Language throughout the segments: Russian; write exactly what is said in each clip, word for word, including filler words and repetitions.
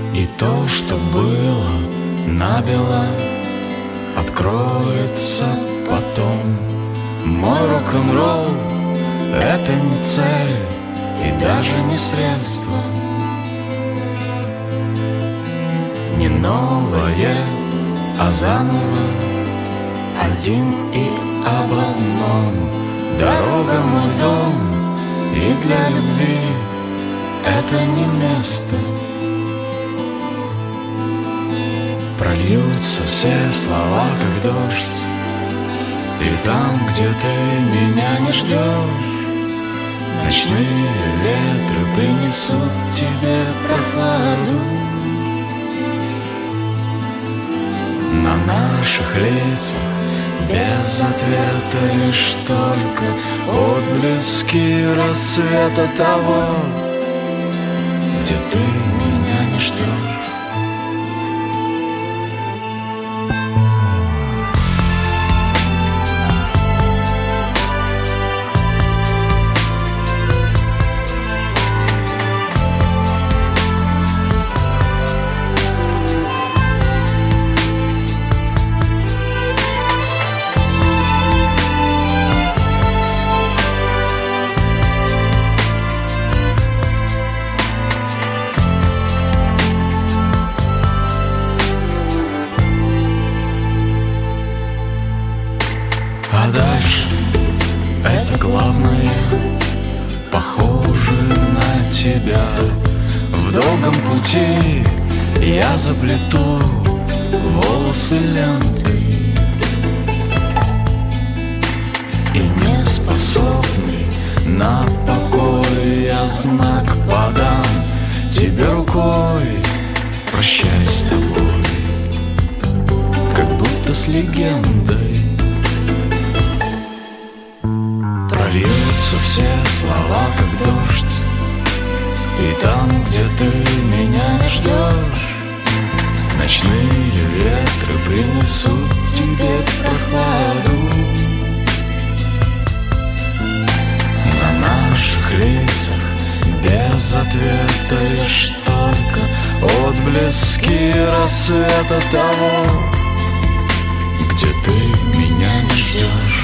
И то, что было набело, откроется потом. Мой рок-н-ролл — это не цель и даже не средство, не новое, а заново, один и об одном. Дорога — мой дом, и для любви это не место. Прольются все слова, как дождь, и там, где ты меня не ждешь, ночные ветры принесут тебе прохладу. На наших лицах без ответа лишь только отблески рассвета того, где ты меня не ждешь. А дальше это главное, похоже на тебя. В долгом пути я заплету волосы лентой, и не способный на покой я знак подам тебе рукой. Прощай с тобой, как будто с легендой. Прольются все слова, как дождь, и там, где ты меня не ждешь, ночные ветры принесут тебе прохладу. На наших лицах без ответа лишь только отблески рассвета того, где ты меня не ждешь.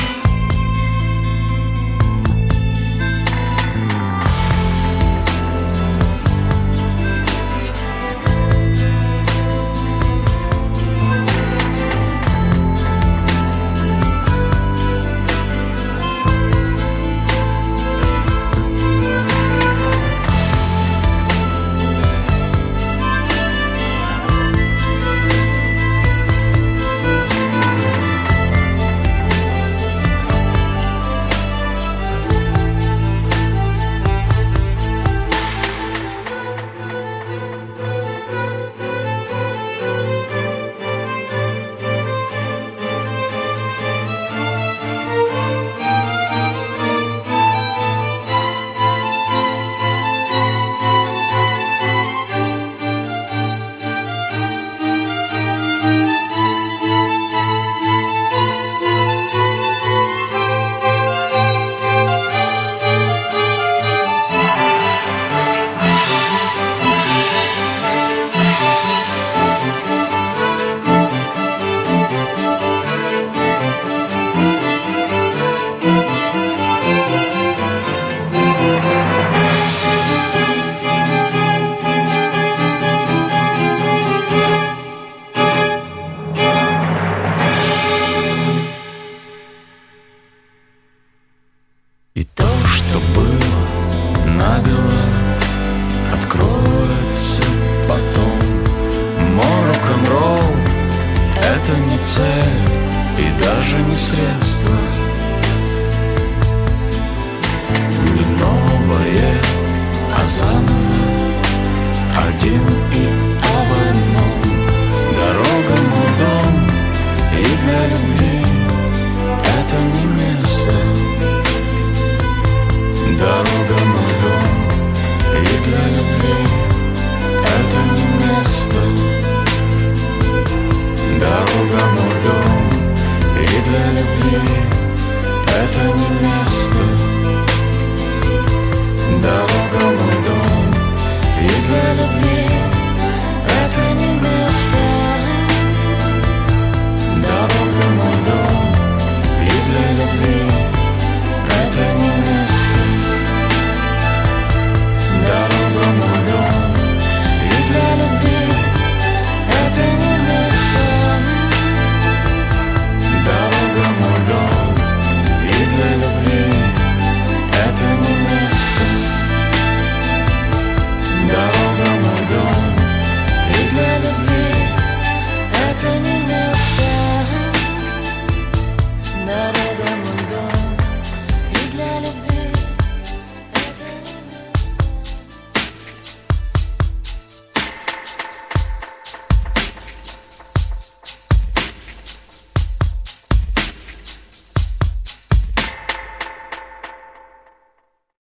И то, что было набело, откроется потом. Мой рок-н-ролл — это не цель и даже не средство, не новое, а заново, один и об одном. Дорога — мой дом, и для любви это не место. Дорога — мой дом, и для любви